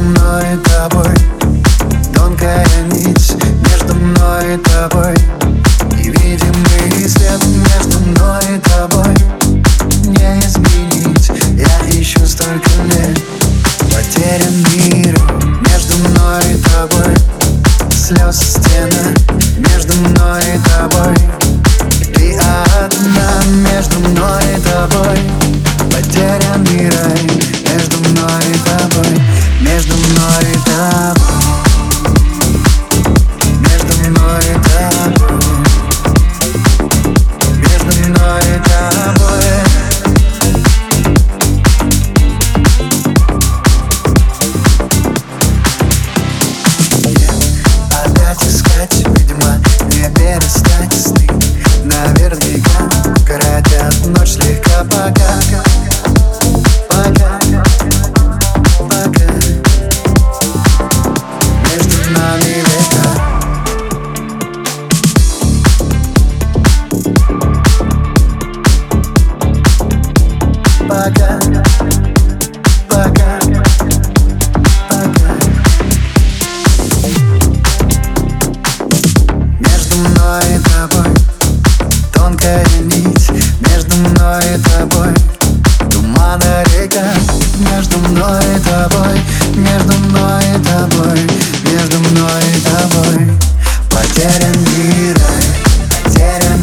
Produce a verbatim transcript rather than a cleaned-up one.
мной и тобой тонкая нить, между мной и тобой невидимый свет, между мной и тобой не изменить. Я ищу столько лет потерян мир. Между мной и тобой слез стена, между мной и тобой ты одна. Между мной и тобой потерянный рай, между мной и тобой, между мной и тобой, между мной и тобой, между мной и тобой. Опять искать, видимо, не перестать сны. Наверняка городят ночь слегка, пока, пока, пока. Между нами века. Пока, пока, пока. Между мной и тобой тонкая нить, между мной и тобой туманная река. Между мной и тобой, между мной и тобой, между мной и тобой потерянный рай, потерянный.